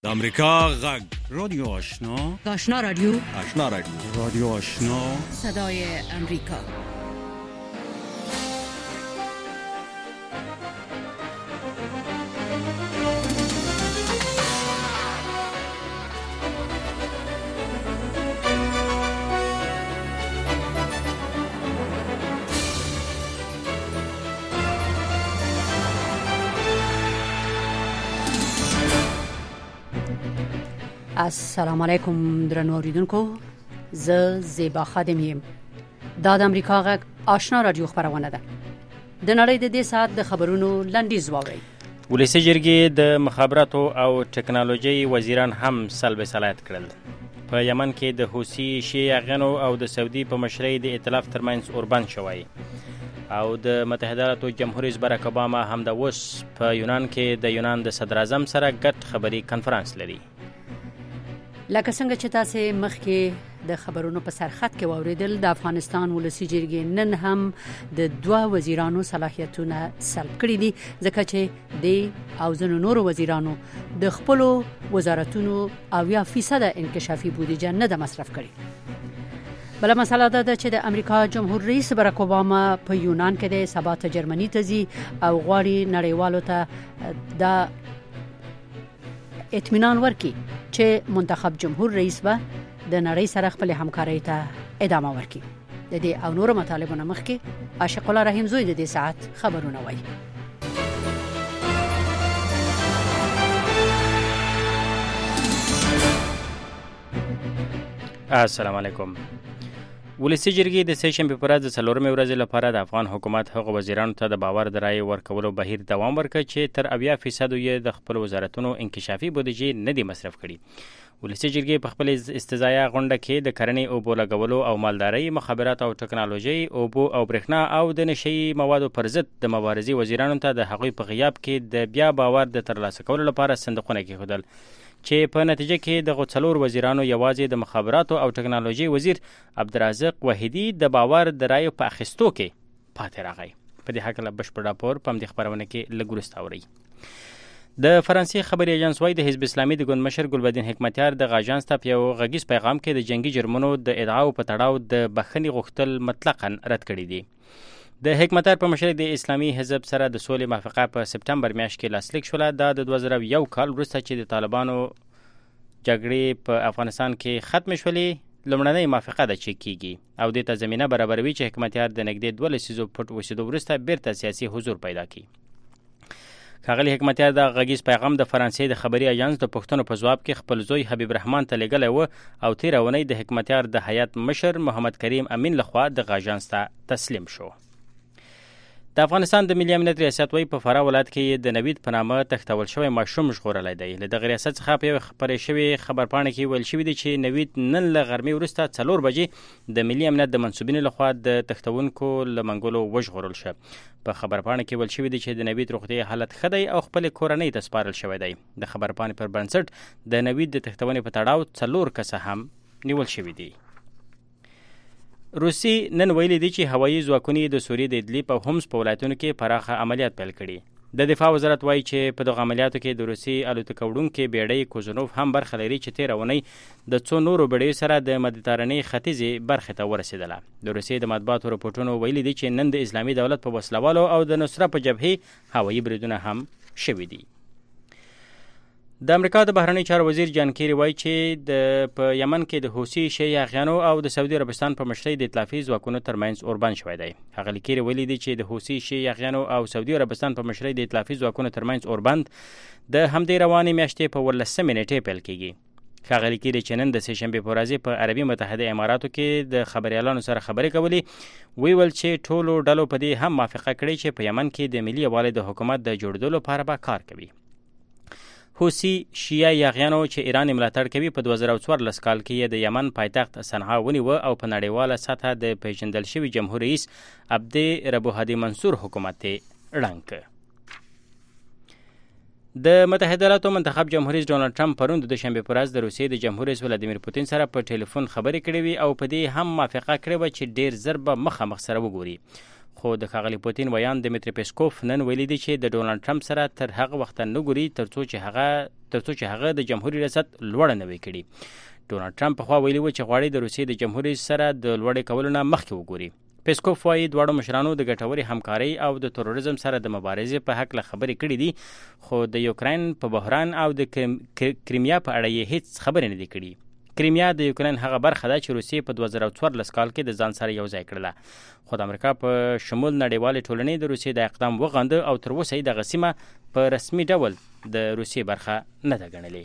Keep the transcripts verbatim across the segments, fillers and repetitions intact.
امریکا غږ رادیو آشنا آشنا رادیو آشنا رادیو رادیو آشنا صدای امریکا. السلام علیکم درنو اوریدونکو، زه زیبا خادم یم. دا د امریکا غږ آشنا رادیو خبرونه ده. د نړۍ د دې ساعت د خبرونو لنډیز واورئ. ولسی جرګې د مخابراتو او ټکنالوژي وزیران هم سلب صلاحیت کړل. په یمن کې د حوثي شیعیانو او د سعودي په مشرۍ د ائتلاف ترمنځ اوربند شوی او د متحده ایالاتو جمهور رئیس باراک اوباما هم د اوس په یونان کې د یونان د صدر اعظم سره ګډ خبري کنفرانس لري. لکه څنګه چې تاسو مخکې د خبرونو په سرخط کې واوریدل، د افغانستان ولسی جرګې نن هم د دوه وزیرانو صلاحیتونه سلب کړي دي، ځکه چې د او ځینو نورو وزیرانو د خپل وزارتونو او یا فیصد انکشافي بودیجه نه د مصرف کړي. بل مسله ده چې د امریکا جمهور رئیس باراک اوباما په یونان کې د سبات جرمني ته ځي او غواړي نړیوالو ته د اطمینان ورکړي چې منتخب جمهور رئیس به د نړۍ سره خپل همکارۍ ته ادامه ورکړي. د دې او نورو مطالبونو مخکې عاشق الله رحیم زوی د دې ساعت خبرونه وایي. السلام علیکم. ولسی جرګې د سه شنبې پر ورځ د څلورمې ورځې لپاره د افغان حکومت هغو وزیرانو ته د باور د رایې ورکولو بهیر دوام ورکړ چې تر اویا فیصد یې د خپل وزارتونو انکشافي بودیجې نه دي مصرف کړي. ولسی جرګې په خپل استزایا غونډه کې د کرنې اوبو لګولو او مالدارۍ، مخابرات او ټکنالوژي، اوبو او برېښنا او د نشي موادو پر ضد د مبارزې وزیرانو ته د هغوی په غیاب کې د بیا باور د ترلاسه کولو لپاره صندوقونه کېښودل، چې په نتیجه کې د څلور وزیرانو یوازې د مخابراتو او ټکنالوژي وزیر عبدالرزاق وحیدی د باور د رایو په اخیستو کې پاتې راغی. په دې هکله بشپړ راپور په همدې خبرونه کې لږ وروسته اورئ. د فرانسې خبري ایجنس وايي د حزب اسلامي د ګوند مشر ګلبدین حکمتیار د غاجانس ته په یو غږیز پیغام کې د جنگي جرمونو د ادعاو په تړاو د بخښنې غوښتل مطلقاً رد کړي دي. د حکمتیار په مشرۍ د اسلامي حزب سره د سولې موافقه په سپټمبر میاشت کې لاسلیک شوله. دا د دوه زره یو کال وروسته چې د طالبانو جګړې په افغانستان کې ختم شولې لومړنۍ موافقه ده چې کیږي او دې ته زمینه برابروي چې حکمتیار د نږدې دوه لسیزو پټ اوسېدو وروسته بیرته سیاسي حضور پیدا کړي. ښاغلي حکمتیار د غږیز پیغام د فرانسې د خبري ایجنس د پوښتنو په ځواب کې خپل زوی حبیب رحمان ته لیږلی و او تېره اونۍ د حکمتیار د هیات مشر محمد کریم امین لخوا د غاجانس ته تسلیم شو. د افغانستان د ملي امنیت ریاست وايي په فراه ولایت کې د نوید په نامه تښتول شوی ماشوم ژغورلی دی. له دغه ریاست څخه په یوې خپرې شوې خبرپاڼې کې ویل شوي دي چې نوید نن له غرمې وروسته څلور بجې د ملي امنیت د منصوبینو لخوا د تښتونکو له منګولو وژغورل شه. په خبرپاڼه کې ویل شوي دي چې د نوید روغتیايي حالت ښه دی او خپلې کورنۍ ته سپارل شوی دی. د خبرپاڼې پر بنسټ د نوید د تښتونې په تړاو څلور کسه هم نیول شوي دي. روسي نن ویلي دي چې هوایي ځواکونه د سوریې د ادلیب او همس په ولایتونو کې پراخه عملیات پیل کړي. د دفاع وزارت وایي چې په دغه عملیاتو کې د روسي الوتکه وړونکې بیړۍ کوزنوف هم برخه لري چې تېره اونۍ د څو نورو بیړیو سره د مدیترانې ختیځې برخې ته ورسېدله. د روسیې د مطبوعاتو رپورټونو ویلي دي چې نن د اسلامي دولت په وسلوالو او د نصره په جبهې هوایي بریدونه هم شوي دي. د امریکا د بهرنی چارو وزیر جان کیری وایي چې د په یمن کې د حوثي شیعیانو او د سعودي عربستان په مشرۍ د ائتلافي ځواکونو ترمنځ اوربند شوی دی. ښاغلي کیری ویلي دي چې د حوثي شیعیانو او سعودي عربستان په مشرۍ د ائتلافي ځواکونو ترمنځ اوربند د همدې روانې میاشتې په ولسمې نیټې پیل کیږي. ښاغلي کیری چې نن د سه شنبې په ورځ په عربي متحده اماراتو کې د خبريالانو سره خبرې کولې ویل چې ټولو ډلو په دې هم موافقه کړې چې په یمن کې د ملي یووالي د حکومت د جوړېدو لپاره به کار کوي. حوثي شیعه یاغیانو چې ایران ملاتړ کوي په دوه زره څوارلس کال کې د یمن پایتخت صنعا ونیوه او په نړیواله سطحه د پیژندل شوي جمهور رئیس عبد ربو هادي منصور حکومت یې ړنګ کړ. د متحده ایالاتو منتخب جمهور رئیس ډونالډ ټرمپ پرون د دوشنبې په ورځ د روسیې د جمهور رئیس ولادیمیر پوتین سره په ټلیفون خبرې کړې وې او په دې هم موافقه کړې وه چې ډېر ژر به مخامخ سره وګوري. خو د ښاغلي پوتین ویان دمیتری پیسکوف نن ویلي دی چې د ډونالډ ټرمپ سره تر هغه وخته نه ګوري ترڅو چې هغه ترڅو چې هغه د جمهوریت ریاست لوړه نه وي کړي. ډونالډ ټرمپ پخوا ویلي و چې غواړي د روسیې د جمهوریت سره د لوړې کولو نه مخکې وګوري. پیسکوف وایي دواړو مشرانو د ګټورې همکارۍ او د تروریزم سره د مبارزې په حق له خبرې کړې دي، خو د یوکراین په بحران او د کریمیا په اړه یې هیڅ خبرې نه دي کړي. کریمیا د یوکراین هغه برخه ده چې روسیې په دوه زره څوارلس کال کې د ځان سره یو ځای کړله، خو د امریکا په شمول نړیوالې ټولنې د روسیې د اقدام وغنده او تر اوسه یې دغه سیمه په رسمي ډول د روسیې برخه نه ده ګڼلې.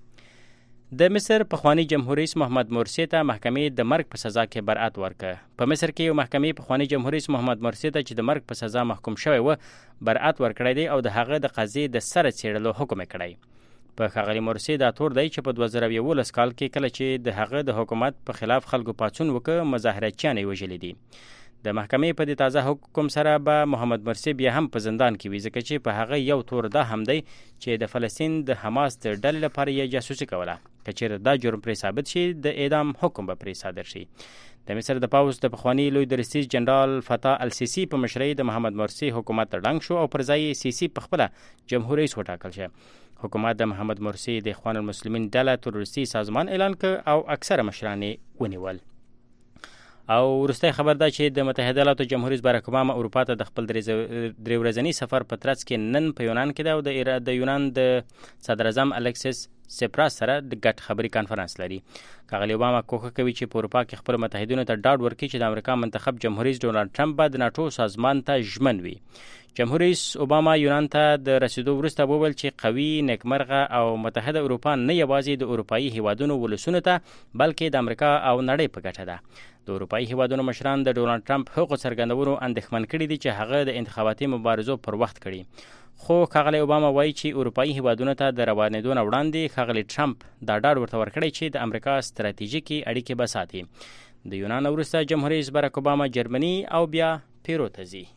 د مصر پخوانی جمهور رئیس محمد مرسی ته محکمې د مرګ په سزا کې برأت ورکړه. په مصر کې یو محکمې پخوانی جمهور رئیس محمد مرسی ته چې د مرګ په سزا محکوم شوی و برأت ورکړی دی او د هغه د قضیې د سره څېړلو حکم یې کړی. په ښاغلي مرسی دا تور دی چې په دوه زره یولس کال کې کله چې د هغه د حکومت په خلاف خلکو پاڅون وکړ مظاهرچیان یې وژلي دي. د محکمې په دې تازه حکم سره به محمد مرسی بیا هم په زندان کې وي، ځکه چې په هغه یو تور دا هم دی چې د فلسطین د حماس د ډلې لپاره یې جاسوسي کوله. که چېرې دا جرم پرې ثابت شي د اعدام حکم به پرې صادر شي. د مصر د پوځ د پخواني لوی درستیز جنرال فتح السیسی په مشرۍ د محمد مرسی حکومت ړنګ شو او پر ځای یې سیسی په خپله جمهور رئیس وټاکل شو. حکومت د محمد مرسی د اخوان المسلمین ډله تروریستي سازمان اعلان کړ او اکثره مشران یې ونیول. او وروستی خبر دا چې د متحده ایالاتو جمهور رئیس باراک اوباما اروپا ته د خپل درې ورځني سفر په ترڅ کې نن په یونان کې ده او د یونان د صدر اعظم الکسیس سپراس سره د ګډ خبري کانفرنس لري. ښاغلي اوباما کوښښ کوي چې په اروپا کې خپل متحدینو ته ډاډ ورکړي چې د امریکا منتخب جمهور رئیس ډونالډ ټرمپ به د ناټو سازمان ته ژمن وي. جمهور رئیس اوباما یونان ته د رسیدو وروسته وویل چې قوي، نیکمرغه او متحده اروپا نه یوازې د اروپایي هیوادونو ولسونو ته بلکې د امریکا او نړۍ په ګټه ده. د اروپایي هیوادونو مشران د ډونالډ ټرمپ حقوق څرګندولو اندېښمن کړي دي چې هغه د انتخاباتي مبارزو پر وخت کړي. خو ښاغلی اوباما وایي چې اروپایي هیوادونو ته د روانېدو نه وړاندې ښاغلی ټرمپ دا ډاډ ورته ورکړی چې د امریکا ستراتیژیکي اړیکې به ساتي. د یونان وروسته جمهور رئیس باراک اوباما جرمني او بیا پیرو ته ځي.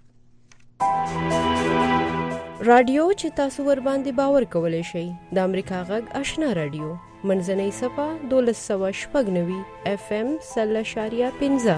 رادیو چې تاسو ور باندې باور کولی شئ د امریکا غږ آشنا رادیو منځنۍ صفه دولس سوه شپږ نوي اف ام سل اشاریه پنځه.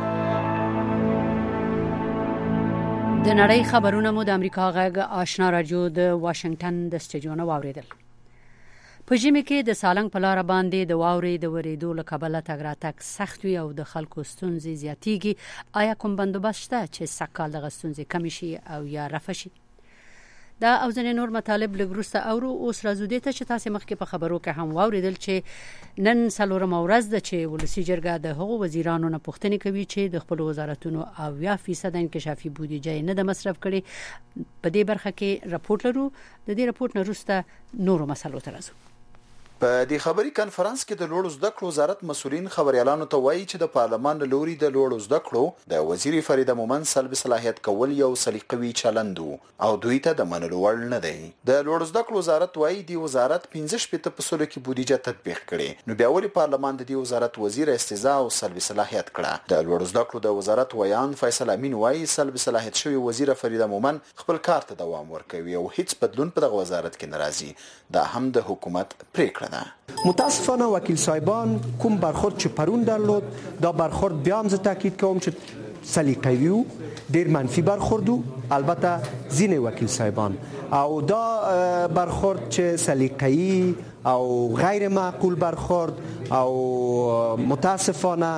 د نړۍ خبرونه مو د امریکا غږ آشنا رادیو د واشنگټن د سټډیو نه واوریدل. په ژمي کې د سالنګ په لاره باندې د واورې د ورېدو له کبله تګ راتګ سخت وي او د خلکو ستونزې زیاتېږي. آیا کوم بندوبست شته چې سږکال دغه ستونزې کمې شي او یا رفع شي؟ دا او ځینې نور مطالب لږ وروسته اورو. اوس راځو دې ته چې تاسې مخکې په خبرو کې هم واوریدل چې نن څلورمه ورځ ده چې ولسي جرګه د هغو وزیرانو نه پوښتنې کوي چې د خپلو وزارتونو اویا فیصده انکشافي بودیجه یې نه ده مصرف کړې. په دې برخه کې راپورټ لرو. د دې راپورټ نه وروسته نورو مسلو ته راځو. په دې خبري کانفرنس کې د لوړو زده کړو وزارت مسؤلین خبريالانو ته وایي چې د پارلمان له لوري د لوړو زده کړو د وزیر فریده مومند سلب صلاحیت کول یو سلیقوي چلند او دوی ته د منلو وړ نه دی. د لوړو زده کړو وزارت وایي د وزارت پنځه شپېته په سلو کې بودیجه تطبیق کړي، نو بیا ولې پارلمان د دې وزارت وزیر استیزا او سلب صلاحیت کړه؟ د لوړو زده کړو د وزارت ویان فیصل امین وایي سلب صلاحیت شوی وزیر فریده مومند خپل کار ته دوام ورکوي او هیڅ بدلون په دغه وزارت کې ناراضي. دا هم د حکومت پریکړه ده. متاسفانه وکیل صاحبان کوم برخورد چې پرون درلود دا برخورد بیا هم زه تاکید کوم چې سلیقوي و، ډیر منفی برخورد و. البته ځینې وکیل صاحبان او دا برخورد چې سلیقوي او غیر معقول برخورد او متاسفانه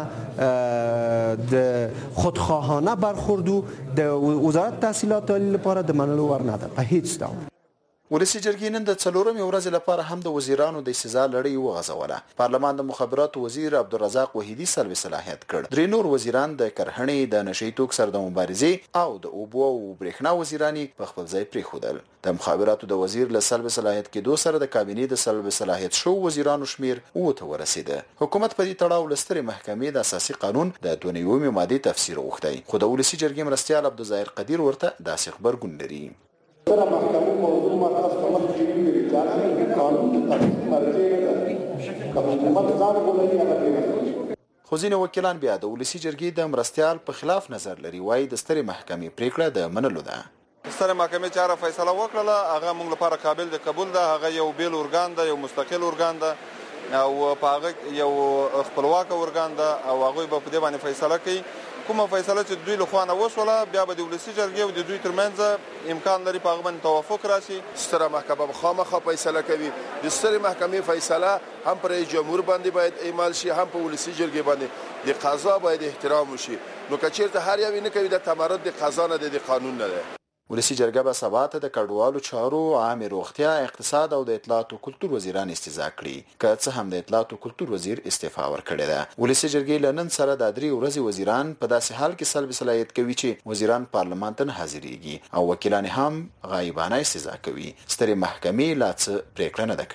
د خودخواهانه برخورد و د وزارت تحصیلات عالی لپاره د منلو وړ نه ده په هیڅ ډول. ولسي جرګې نن د څلورمې ورځې لپاره هم د وزیرانو د استیزا لړۍ وغځوله. پارلمان د مخابراتو وزیر عبدالرزاق وحیدي سلب صلاحیت کړ. درې نور وزیران د کرهڼې، د نشي توک سره د مبارزې او د اوبو او برېښنا وزیران په خپل ځای پرېښودل. د مخابراتو د وزیر له سلب صلاحیت کېدو سره د کابینې د سلب صلاحیت شو وزیرانو شمیر اووه ته ورسېده. حکومت په دې تړاو له سترې محکمې د اساسي قانون د دوه نوي مادې تفسیر غوښتی، خو د ولسي جرګې مرستیال عبدالظاهر قدیر ورته داسې غبرګون لري. سره محکمه موضوع ماته ستاسو ته ویلي چې قانون د تفصیل مرجع د حکومت ځان ولري هغه. خو ځینې وکیلان بیا د ولسي جرګې د مرستیال په خلاف نظر لري، وایي د سترې محکمې پریکړه د منلو ده. سترې محکمې چې هغه فیصله وکړله هغه موږ لپاره قابل د قبول ده. هغه یو بیل ارګان ده، یو مستقل ارګان ده او په هغه یو خپلواک ارګان ده او هغه به په دې باندې فیصله کوي کومه فیصله چې دوی له خوا نه وشوله بیا به د ولسي جرګې او د دوی ترمنځ امکان لري په هغه باندې توافق راشي. ستره محکمه خامخا فیصله کوي. د سترې محکمې فیصله هم پر رئیس جمهور باندې باید اعمال شي، هم په ولسي جرګې باندې د قضا باید احترام وشي. نو که چېرته هر یو نه کوي د تمرد د قضا نه د قانون نه ده. ولسي جرګه به سبا ته د کډوالو چارو، عامه روغتیا، اقتصاد او د اطلاعات او کلتور وزیران استیضاح کړي، که څه هم د اطلاعات او کلتور وزیر استعفا ورکړې ده. ولسي جرګې له نن سره د درې ورځې وزیران په داسې حال کې سلب صلاحیت کوي چې وزیران پارلمان ته نه حاضرېږي او وکیلان هم غایبانه استیضاح کوي. سترې محکمې لا څه پریکړه نه ده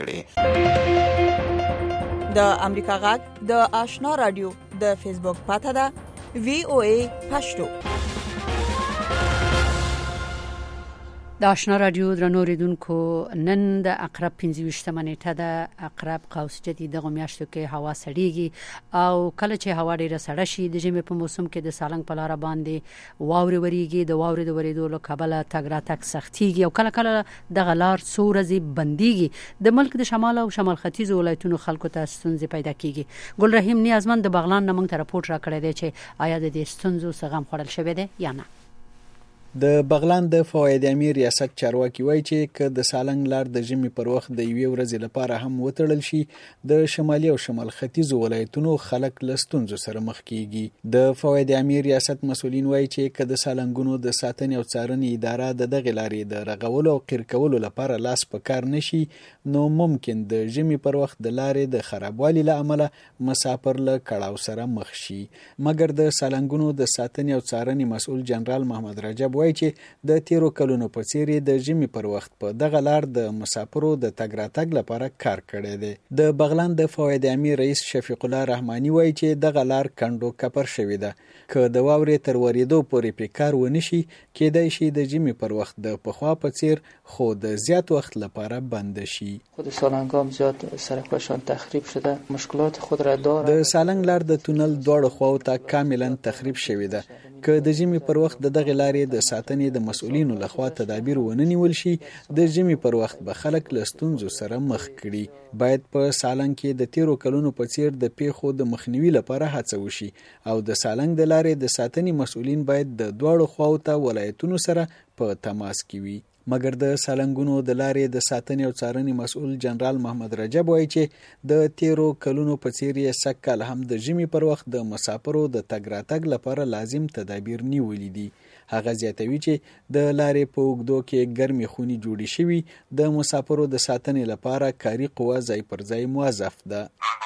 کړې. د امریکا غږ د آشنا رادیو د فیسبوک پاته ده وی او ای پښتو. د آشنا رادیو درنو ریدونکو، نن د عقرب پنځه ویشتمه نیټه ده. عقرب قوس جدي دغه میاشتو کې هوا سړیږي او کله چې هوا ډیره سړه شي د ژمي په موسم کې د سالنګ په لار باندې واوري وريږي. د واوري د ورېدو له کبله تګ راتګ سختيږي او کله کله دغه لار څو ورځې بنديږي. د ملک د شمال او شمال ختیځ ولایتونو خلکو ته ستونزې پیدا کیږي. ګل رحیم نیازمند د بغلان نه موږ ته راپورټ راکړی دی چې آیا د دې ستونزو څه غم خوړل شوی دی یا نه. د بغلان د فواید امیر ریاست چارواکي وایي چې که د سالنګ لار د ژمي پر وخت د یوې ورځې لپاره هم وتړل شي د شمالي او شمال ختیځ ولایتونو خلک له ستونزو سره مخ کیږي. د فواید امیر ریاست مسولین وایي چې که د سالنګونو د ساتنې او څارنې اداره د دغه لارې د رغولو او قیر کولو لپاره لاس په کار نشي نو ممکن د ژمي پر وخت د لارې د خرابوالي له امله مسافر له کړاو سره مخ شي. مګر د سالنګونو د ساتنې او څارنې مسؤل جنرال محمد رجب وایي چې د تیرو کلونو په څیر د ژمي پر وخت په دغه لار د مسافرو د تګ راتګ لپاره کار کړی دی. د بغلان د فواید امیر رئیس شفیق الله رحمانی وایي چې دغه لار کندو کپر شوې ده. که د واورې تر ورېدو پورې پرې کار ونه شي کېدای شي د ژمي پر وخت د پخوا په څیر خو د زیات وخت لپاره بند شي. خود سالنگ هم زیاد سرکوشان تخریب شده، مشکلات خود را داره. د سالنگ لار د تونل دواړو خواو ته کاملا تخریب شوې ده. که د ژمي پر وخت د دغه لارې د ساتنې د مسؤلینو لخوا تدابیر ونه نیول شي د ژمي پر وخت به خلک له ستونزو سره مخ کړي. باید په سالنګ کې د تیرو کلونو په څیر د پیښو د مخنیوي لپاره هڅه وشي او د سالنګ د لارې د ساتنې مسؤلین باید د دواړو خواو ته ولایتونو سره په تماس کې وي. مګر د سالنګونو د لارې د ساتنې او څارنې مسؤل جنرال محمد رجب وایي چې د تیرو کلونو په څیر یې سږ کال هم د ژمي پر وخت د مسافرو د تګ راتګ لپاره لازم تدابیر نیولي دي. هغه زیاتوي چې د لارې په اوږدو کې ګرمې خونې جوړې شوي د مسافرو د ساتنې لپاره کاري قوه ځای پر ځای موظف ده.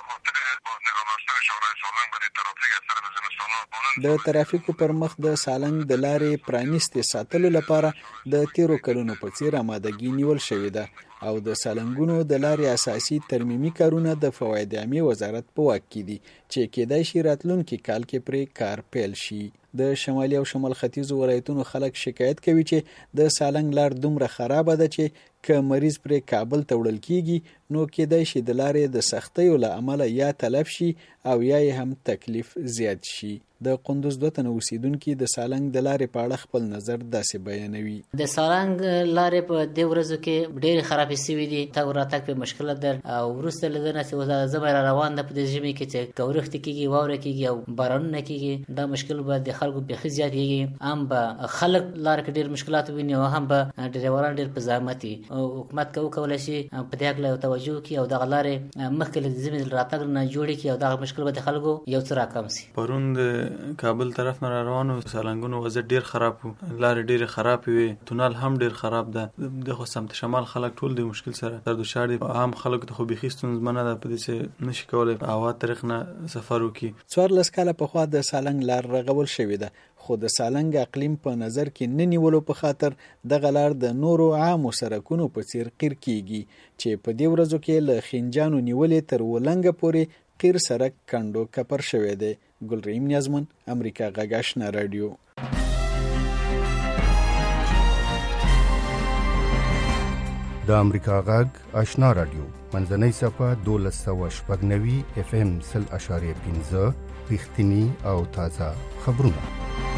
د ترافیکو پر مخ د سالنګ د لارې پرانیستې ساتلو لپاره د تیرو کلونو په څیر آمادګي نیول شوې ده او د سالنګونو د لارې اساسي ترمیمي کارونه د فواید عامه وزارت په واک کې دي چې کېدای شي راتلونکي کال کې پرې کار پیل شي. د شمالي او شمال ختیځ ولایتونو خلک شکایت کوي چې د سالنګ لار دومره خرابه ده چې که مریض پرې کابل ته وړل کیږي نو کېدای شي د لارې د سختیو له امله یا تلف شي او یا یې هم تکلیف زیات شي. د قندوز دوه تنه اوسیدونکو د سالنګ د لارې په اړه خپل نظر داسې بیانوي. د سالنګ لارې په دې ورځو کې ډېر خرابې شوې دي، تګ راتګ په مشکل ده او وروسته له دې نه چې زما روان ده په دې ژمي کې چې کورښت کېږي، واوره کېږي او بارانونه کېږي. دا مشکل به د خلکو بېخي زیات کېږي. هم به خلک لار کې ډېر مشکلات ویني او هم به ډریوران ډېر په زحمت وي. حکومت که وکولی شي په دې هکله توجه وکړي او دغه لارې مخکې له ژمي راتګ نه جوړې کړي او دغه مشکل به د خلکو یو څه راکم شي. پرون د کابل طرف نه روانو سالنګونو وضعیت ډیر خراب وو، لارې ډیر خراب وي، تونل هم ډیر خراب ده. د خو سمت شمال خلک ټول د مشکل سره در دچار دي. عام خلک ته خو بيخي ستونزمنه ده په دې چې نشي کولای په هوا طریق نه سفر وکړي. څوارلس کاله په خوا د سالنګ لار رغول شوې ده خو د سالنګ اقلیم په نظر کې نه نیولو په خاطر دغه لار د نورو عامو سرکونو په څیر قیر کیږي چې په دې ورځو کې له خنجانو نیولې تر ولنګ پورې قیر سرک کندو کپر شوی دی. ګل رحیم نیازمن، امریکا غږ آشنا رادیو. د امریکا غږ آشنا رادیو منځنۍ صفه دولس سوه شپږ نوي اف ام سل اشاریه پنځه رښتینی او تازه خبرونه.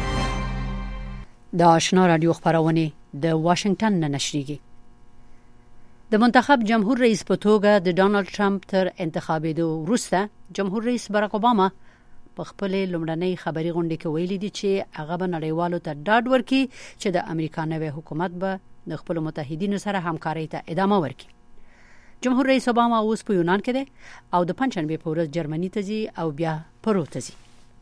د آشنا رادیو خبرونه د واشنگټن نه نشریږي. د منتخب جمهور رئیس په توګه د ډانلډ ټرمپ تر انتخابېدو وروسته جمهور رئیس باراک اوباما په خپل لومړنۍ خبري غونډه کې ویلي دي چې هغه به نړیوالو ته ډاډ ورکړي چې د امریکا نوې حکومت به د خپل متحدینو سره همکارۍ ته ادامه ورکړي. جمهور رئیس اوباما اوس په یونان کې دی او د پنځشنبه په ورځ جرمني ته ځي او بیا پرو ته ځي.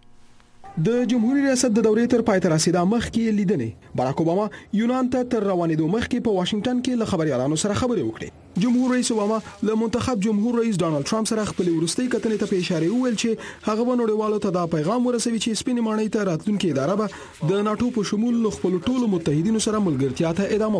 د جمهوریت ریاست د دورې تر پای ته رسیدا مخکې لیدنې باراک اوباما یونان ته تر روانېدو مخکې په واشنگټن کې له خبريالانو سره خبرې وکړې. جمهور رئیس اوباما له منتخب جمهور رئیس ډانلډ ټرمپ سره خپل ورستۍ کتنې ته په اشاره وویل چې هغه به نړیوالو ته دا پیغام ورسوي چې سپینې ماڼۍ ته راتلونکي اداره به د ناتو په شمول له خپل ټولو متحدینو سره ملګرتیا ته ادامه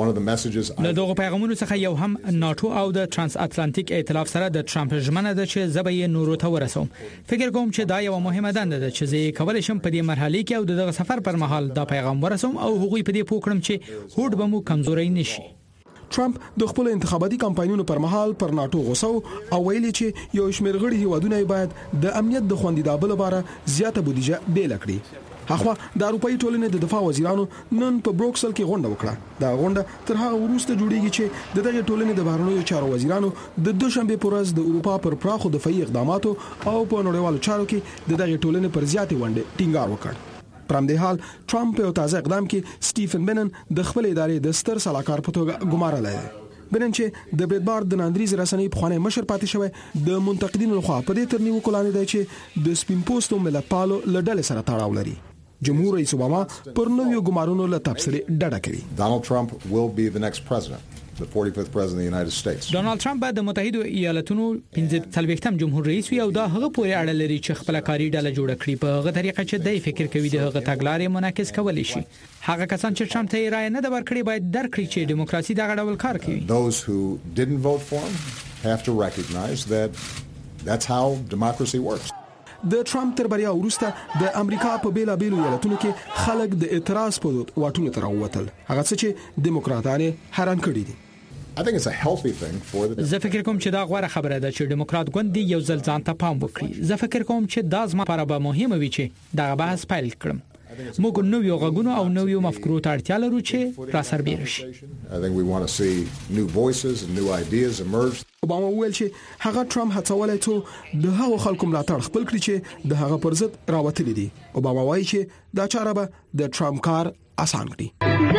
ورکړي. له دغه پیغامونو څخه یو هم ناتو او د ترانس اتلانتیک ائتلاف سره د ټرمپ ژمنه ده چې زه به یې نورو ته ورسوم. فکر کوم چې دا یو مهمه دنده ده چې زه کولای شم په دې مرحله کې او دغه سفر پر مهال دا پیغام ورسوم او هغوی په دې پوکړم چې هوډ به مو کمزوري نشي. ټرمپ د خپل انتخاباتي کمپاینونو پر مهال پر ناتو غوسه او ویلي چې یو شمېر غړي هیوادونه باید د امنیت د خوندیدابه لپاره زیاته بودیجه بیل کړي. هغه د اروپאי ټولنې د دفاع وزیرانو نن په بروکسل کې غونډه وکړه. دا غونډه تر هغه وروسته جوړیږي چې د دغه ټولنې د بهرنیو چارو وزیرانو د دوشنبه په ورځ د اروپا پر پراخو دفاعي اقداماتو او په نړیوالو چارو کې د دغه ټولنې پر زیاتې ونډه ټینګار وکړ. پر همدې حال ټرمپ په تازه اقدام کې سټیفن بنن د خپل ادارې د ستر سلاکار په توګه ګمارلی دی. بنن چې د بریډبارد د ناندریز رسنۍ په خوانی مشر پاتې شوی د منتقدینو لخوا په دې ترنیو کولانه دی چې د سپین پوسټو ملت پالو لړل سره تړاو لري. جمهور رئیس اوباما پر نویو ګمارونو له تبصره ډډه کوي. Donald Trump will be the next president. the forty-fifth president of the United States. ډونالد ټرمپ د متحده ایالاتونو پنځه څلوېښتم جمهور رئیس وي او دا هغه پورې اړه لري چې خپل کاري ډله جوړ کړي په هغه طریقه چې د فکر کوي د هغه تګلارې منعکس کولی شي. هغه کسان چې ټرمپ ته رائے نه د ورکړي باید درک کړي چې دیموکراسي دغه ډول کار کوي. Those who didn't vote for him have to recognize that that's how democracy works. د ټرمپ تر بریا وروسته د امریکا په بیلا بیلو ایالتونو کې خلک د اعتراض په واټونو تر راووتل. هغه څه چې دیموکراتانه حیران کړي دي. I think it's a healthy thing for the زه فکر کوم چې دا غوړه خبره ده چې دیموکرات ګوند یو ځل ځان ته پام وکړي. زه فکر کوم چې دا زما لپاره به مهمه وي چې دا بحث پیل کړم. موږ نویو غږونو او نویو مفکورو ته اړتیا لرو چې را سربېره شي. I think we want to see new voices and new ideas emerge. اوباما وویل چې هغه ټرمپ هڅولای ته د هغو خلکو ملاتړ خپل کړی چې د هغه پر ضد راوتلي دي. اوباما وایي چې دا چاره به د ټرمپ کار آسان کړي.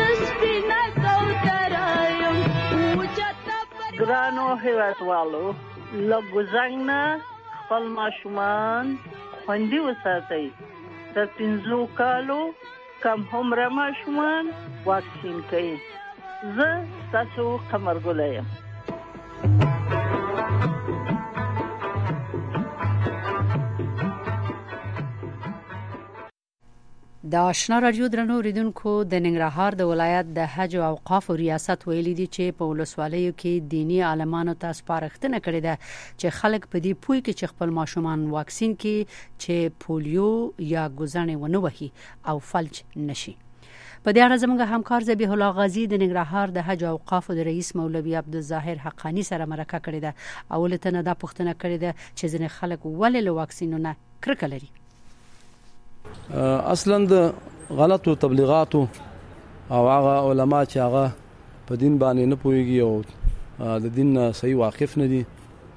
ګرانو هیوادوالو لږ څنګه خپل ماشومان خوندي وساتئ. د پنځو کالو کم عمره ماشومان واکسین کړئ. زه تاسو قمرګله یم. د آشنا رادیو درنو اوریدونکو د ننګرهار د ولایت د حج او اوقاف ریاست ویلي دي چې په ولسوالیو کې دینی عالمانو ته سپارښتنه کړې ده چې خلک په دې پوي کې چې خپل ماشومان واکسین کې چې پولیو یا ګوزنې ونه وهي او فلج نشي. په دې اړه زموږ همکار ذبیح الله غازی د ننګرهار د حج او اوقاف د رئیس مولوی عبدالظاهر حقانی سره مرکه کړې ده. اولته نه دا پوښتنه کړې ده چې ځینې خلک ولې له واکسینونو کرکه لري. اصلا د غلطو تبلیغاتو او هغه علما چې هغه په دین باندې نه پوهیږي او د دین صحیح واقف نه دي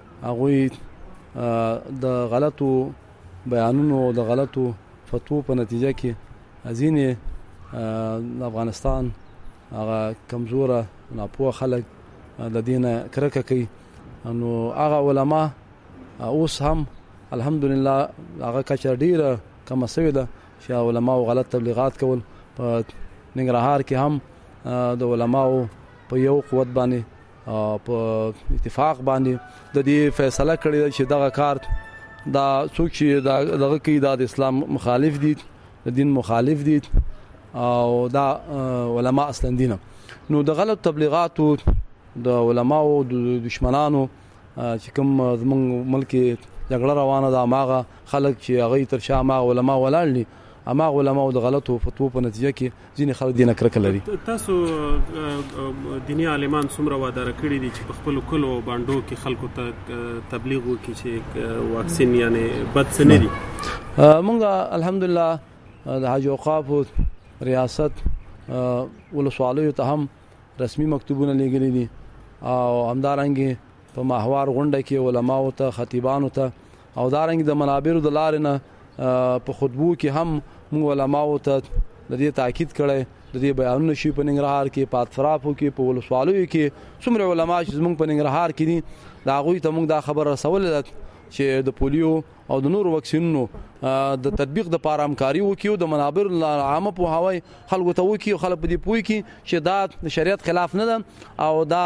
هغه د غلطو بیانونو او د غلطو فتوو په نتیجه کې ځینې د افغانستان هغه کمزوره ناپوه خلک د دین کرکه کوي. نو هغه علما اوس هم الحمدلله هغه کچر ډیره کما سوي ده چې علماء غلط تبلیغات کول. په ننګرهار کې هم د علماء په یو قوت باندې په اتفاق باندې د دې فیصله کړې چې دغه کار دا څوک چې دغه کې د اسلام مخالف دي د دین مخالف دي او دا علماء اصلا دینه. نو د غلط تبلیغاتو د علماء او د دشمنانو چې کوم زمونږ ملک جګړه روانه ده ماغه خلک چې هغه تر شا ما علماء ولاړ اما علماء د غلطو فتوو په نتیجه کې ځینې خلک دینه کرکه لري. تاسو دینی عالمان څومره وعده کړی دي چې په خپل کلو باندې کې خلکو ته تبلیغ وکړي چې واکسین یعنی بد څه نه دي؟ مونږ الحمدلله د حج اوقاف ریاست ولسوالیو ته هم رسمي مکتوبونه لګلي دي او همدارنګه په محور غونډه کې علماو ته خطیبانو ته او دارنګ د منابرو د لارې نه په خطبو کې هم موږ علماو ته د دې تاکید کړی د دې بیانونه شي په ننګرهار کې په اطرافو کې په ولسوالیو کې څومره علما چې زموږ په ننګرهار کې دي دا هغوی ته موږ دا خبر رسولې ده چې د پولیو او د نورو واکسینونو د تطبیق د لپاره همکاري وکړي او د منابر عامه پوهاوی خلکو ته وکړي او خلک په دې پوه کړي چې دا د شریعت خلاف نه ده او دا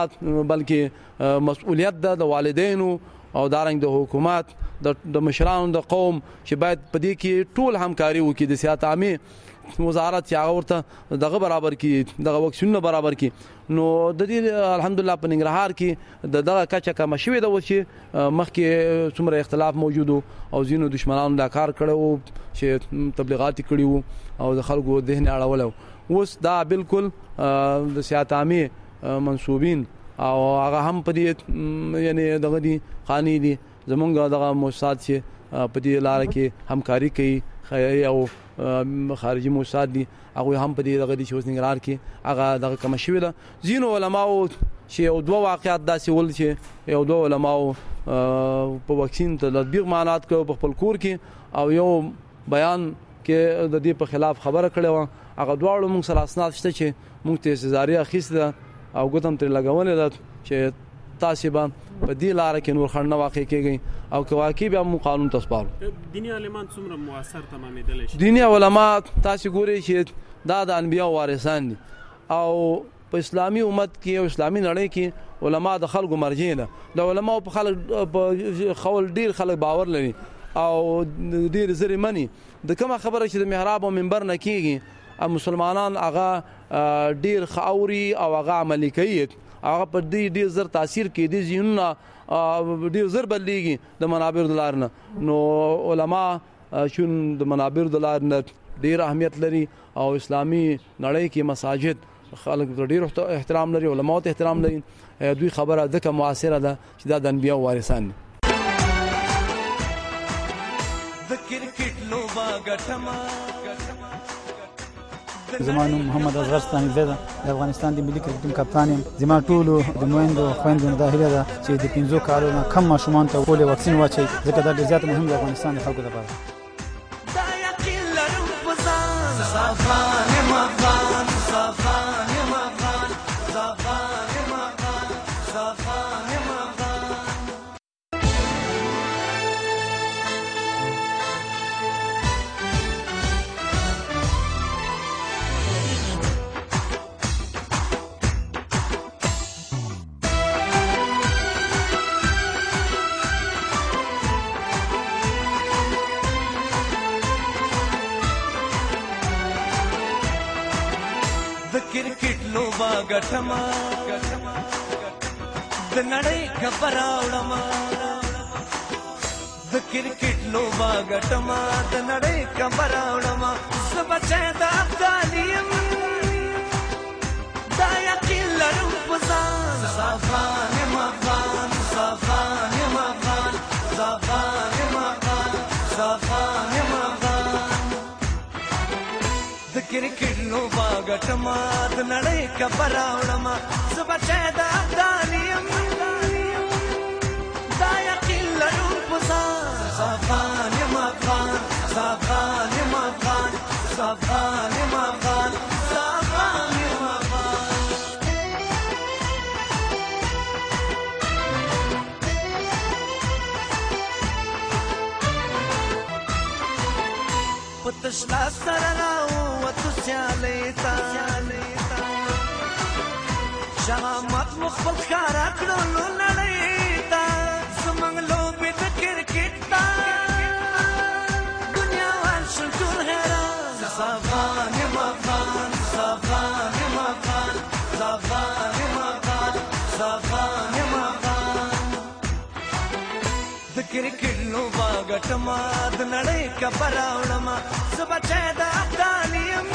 بلکې مسؤلیت ده د والدینو او دارنګ د حکومت د مشرانو د قوم چې باید په دې کې ټول همکاري وکړي د صحت عامه وزارت چې هغه ورته دغه برابر کړي دغه واکسینونه برابر کړي نو د دې الحمدلله په ننګرهار کې د دغه کچه کم شوې ده چې مخکې څومره اختلاف موجود او ځینو دشمنانو دا کار کړو چې تبلیغات کړي او د خلکو ذهن اړول اوس دا بالکل د صحت عامه منسوبین او هغه هم په دې یعنی دغه دي قانوني دي زمونږ دغه موسسات چې په دې لار کې همکاري کوي خیري او خارجي موسسات دي هغه هم په دې دغه دي چې اوس ننګرهار کې هغه دغه کم شوی ده ځینو علماو چې یو دوه واقعیات داسې ول چې یو دوه علماو په واکسین ته تطبیق معنات کوي په خپل کور کې او یو بیان کې د دې په خلاف خبره کړې و هغه دواړو موږ سره اسناد شته چې موږ ته سزاري اخیسته او ګوتم تر لګولې ده چې تاسو به په دې لار کې نور خنډ واقع کېږي او که واقع بیا مو قانون تسپارو دینی عالمان څومره موثر تمامېدل شي دینی علما تاسو ګورئ چې دا د انبیا وارثان دي او په اسلامي امت کې او اسلامي نړۍ کې علما د خلکو مرجع ده د علماو په خلک په خول ډیر خلک باور لري او ډیر زری منی د کومه خبره چې د محراب او منبر نه کېږي مسلمانان هغه ډیر خاوري او هغه عملي کوي هغه په دې ډیر زر تاثیر کوي د ذهنونه ډیر زر بدلېږي د منابر د لار نه نو علما شون د منابر د لار نه ډیر اهمیت لري او اسلامي نړۍ کې مساجد خلک ډیر احترام لري علما ته احترام لري دوی خبره د کوم معاصره ده چې دا د انبیا وارثان دي د کرکټ لوبا ګټما زمانو محمد اصغر ستاني زده د افغانستان د ملي کرکټ ټیم کپتان یم زما ټولو د مویندو خويندو نه داخله ده چې د پنځو کالو نه کم ماشومان ته پولیو واکسین واچي ځکه دا ډېر زیات مهم دی افغانستان د خلکو لپاره دا یقین لرم پزان صفان مفان صفان مفان صفان مفان صفان مفان کرکټ لوبا ګټما د نړۍ خبر راوړما د کرکټ لوبا ګټما د نړۍ خبر راوړما سبچه د افغانیم دا یقین لرم پزان صفان مفان صفان مفان صفان مفان صفان مفان د کرکټ لوبا ګټما د نړۍ خبر راوړما سبچه د افغانیم دا یقین لرم پزان صفان مفان صفان مفان صفان مفان صفان مفان پتشلا سره راو وتو سیالیتا شامت مخبل خارا کړو نړۍ تا زمنګ لوبې د کرکټ تا دنیا وال شل ټول حیران صفان مفان صفان مفان صفان مفان صفان مفان د کرکټ لوبا ګټما د نړۍ خبر راوړما سبچه د افغانیم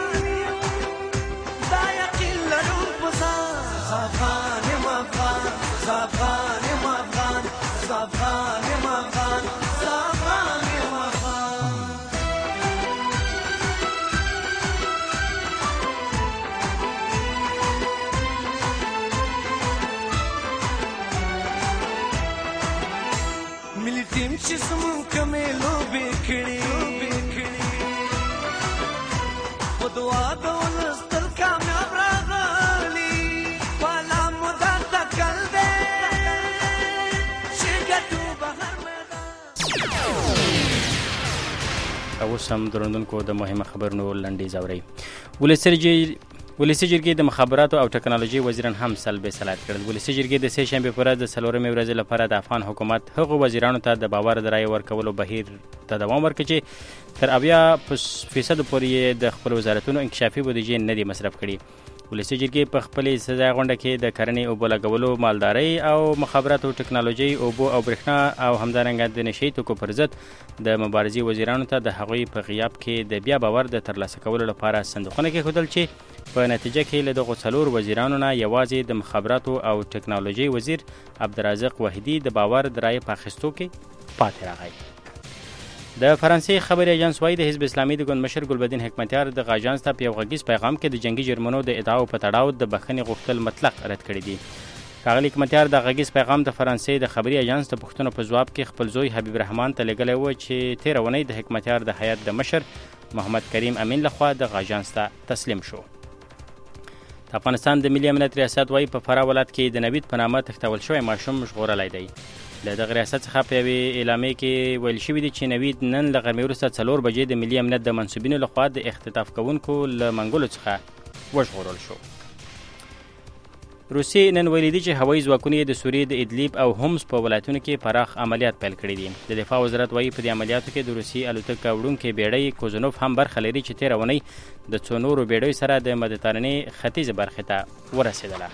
دا یقین لرم پزان صفان مفان صفان مفان صفان مفان صفان مفان ملي ټیم چې زمون کمې لوبې کړي په دعا د ولس تل کامیاب راغلي والا مو دا تکل دی چې ګټو بهر میدان. اوس هم درندونکو د مهمه خبرونو لنډیز اورئ. ولسي جرګې د مخابراتو او ټکنالوژي وزیران هم سلب صلاحیت کړل. ولسي جرګې د سه شنبې پر ورځ د څلورمې ورځې لپاره د افغان حکومت هغو وزیرانو ته د باور د رایې ورکولو بهیر ته دوام ورکړ چې تر اویا فیصد پورې د خپل وزارتونو انکشافي بودیجې نه دي مصرف کړي. ولسي جرګې په خپلې سزا غونډه کې د کرنې اوبو لګولو، مالدارۍ او مخابراتو ټکنالوژي، اوبو او برېښنا او همدارنګه د نشهیي توکو پر ضد د مبارزې وزیرانو ته د هغوی په غیاب کې د بیا باور د ترلاسه کولو لپاره صندوقونه کېښودل چې په نتیجه کې له دغو څلور وزیرانو نه یوازې د مخابراتو او ټکنالوژي وزیر عبدالرزاق وحیدي د باور د رایې په اخیستو کې پاتې راغی. د فرانسې خبري اژانس وايي د حزب اسلامي د ګوند مشر ګلبدین حکمتیار د غاجانس ته په یو غږیز پیغام کې د جنگي جرمونو د ادعاو په تړاو د بخښنې غوښتل مطلق رد کړي دي. ښاغلي حکمتیار د غږیز پیغام د فرانسې د خبري اژانس د پوښتنو په ځواب کې خپل زوی حبیب رحمان ته لېږلی و چې تېره اونۍ د حکمتیار د هیات د مشر محمد کریم امین لخوا د غاجانس ته تسلیم شو. د افغانستان د ملي امنیت ریاست وايي په فراه ولایت کې د نوید په نامه تښتول شوی ماشوم ژغورلی دی. له دغه ریاست څخه په یوې اعلامیې کې ویل شوي دي چې نوید نن له غرمې وروسته څلور بجې د ملي امنیت د منصوبینو لخوا د اختطاف کوونکو له منګولو څخه وژغورل شو. روسیې نن ویلي دي چې هوایي ځواکونه د سوریې د ادلیب او هومس په ولایتونو کې پراخ عملیات پیل کړي دي. د دفاع وزارت وايي په دې عملیاتو کې د روسیې الوتکه وړونکې بیړۍ کوزنوف هم برخه لري چې تېره اونۍ د څو نورو بیړیو سره د مدیترانې ختیځې برخې ته ورسېدله.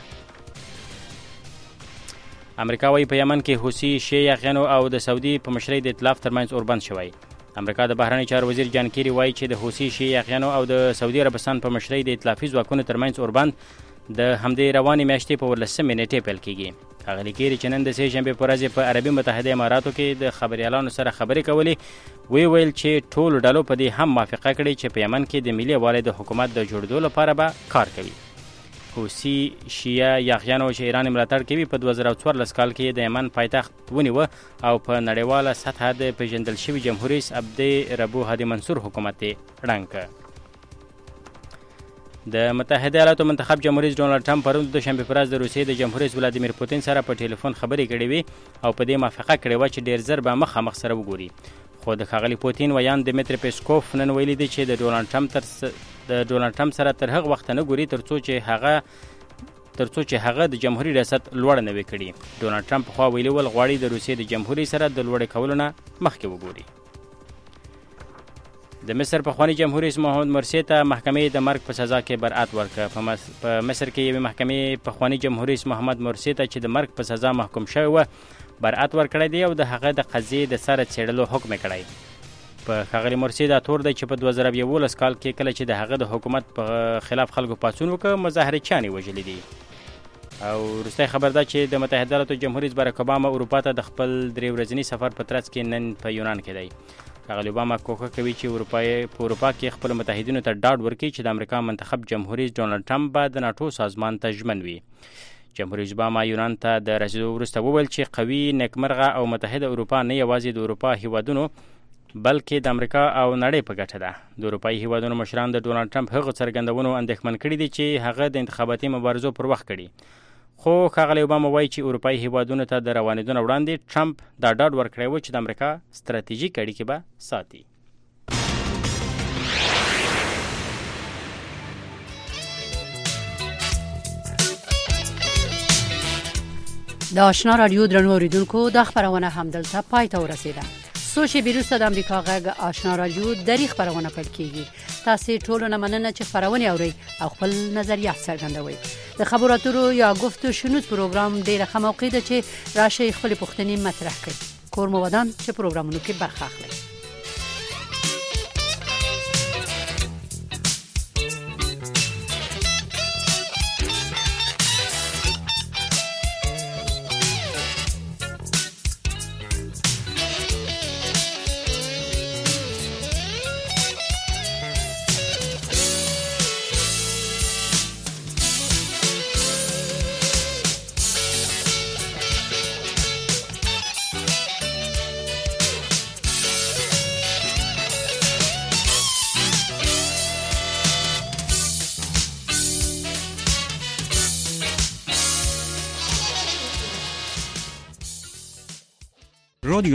امریکا وايي په یمن کې حوثي شیعه یاغیانو او د سعودي په مشرۍ د ائتلاف ترمنځ اوربند شوی. امریکا د بهرنی چارو وزیر جان کیری وايي چې د حوثي شیعه یاغیانو او د سعودي عربستان په مشرۍ د ائتلافي ځواکونو ترمنځ اوربند د همدې روانې میاشتې په ورلسمې نیټې پیل کیږي. ښاغلي کیری چې نن د سه شنبې په ورځ په عربي متحده اماراتو کې د خبريالانو سره خبرې کولې وی ویل چې ټولو ډلو په دې هم موافقه کړې چې په یمن کې د ملي یووالي د حکومت د جوړېدو لپاره به کار کوي. حوثي شیعه یاغیانو چې ایران ملاتړ کوي په دوه زره څوارلس کال کې د یمن پایتخت ونیوه او په نړیواله سطحه د پیژندل شوي جمهور رئیس عبد ربو هادي منصور حکومت یې ړنګ کړ. د متحده ایالاتو منتخب جمهور رئیس ډونالډ ټرمپ پرون د شنبې په ورځ د روسیې د جمهور رئیس ولادیمیر پوتین سره په ټلیفون خبرې کړې وې او په دې موافقه کړې وه چې ډېر زر به مخامخ سره وګوري. خو د ښاغلي پوتین ویان دمیتری پیسکوف نن ویلي دی چې د ډونالډ ټرمپ تر د ډونالډ ټرمپ سره تر هغه وخته نه ګوري تر څو چې هغه تر څو چې هغه د جمهوریت ریاست لوړ نه وي کړي. ډونالډ ټرمپ خو ویلي ول غواړي د روسیې د جمهوریت سره د لوړ کولو نه مخکې وګوري. د مصر پخوانی جمهور رئیس محمد مرسی ته محکمې د مرګ په سزا کې برئت ورکړه. په مصر کې یوې محکمې پخوانی جمهور رئیس محمد مرسی ته چې د مرګ په سزا محکوم شوی و برئت ورکړی دی او د هغه د قضیې د سره څېړلو حکم یې کړی. په ښاغلي مرسی دا تور دی چې په دوه زره یولس کال کې کله چې د هغه د حکومت په خلاف خلکو پاڅون وکړ مظاهرچیان یې وژلي دي. او وروستی خبر ده چې د متحده ایالاتو جمهور رئیس باراک اوباما اروپا ته د خپل درې ورځني سفر په ترڅ کې نن په یونان کې دی. ښاغلي اوباما کوښښ کوي چې اروپا په اروپا کې خپل متحدینو ته ډاډ ورکړي چې د امریکا منتخب جمهور رئیس ډونالډ ټرمپ به د ناټو سازمان ته ژمن وي. جمهور رئیس اوباما یونان ته د رسېدو وروسته وویل چې قوي، نیکمرغه او متحده اروپا نه یوازې د اروپا هیوادونو بلکې د امریکا او نړۍ په ګټه ده. د اروپایي هیوادونو مشران د ډونالډ ټرمپ هغه څرګندونو اندېښمن کړي دي چې هغه د انتخاباتي مبارزو پر وخت کړي. خو ښاغلی اوباما وایي چې اروپایي هیوادونو ته د روانېدو نه وړاندې ټرمپ دا ډاډ ورکړی و چې د امریکا ستراتیژیک اړیکې به ساتي. د آشنا رادیو درنو اوریدونکو دا خبرونه همدلته پای ته ورسیده. څو شېبې وروسته د امریکا غږ آشنا رادیو درې خبرونه پیل کیږي. تاسو ټول نه مننه چې خبرونه اورئ او خپل نظریات څرګندوئ. د خبرو اترو یا گفت و شنود پروګرام ډیره ښه موقع ده چې راشئ خپل پوښتنې مطرح کړئ. کور مو ودان چې پروګرامونو کې برخه اخلئ.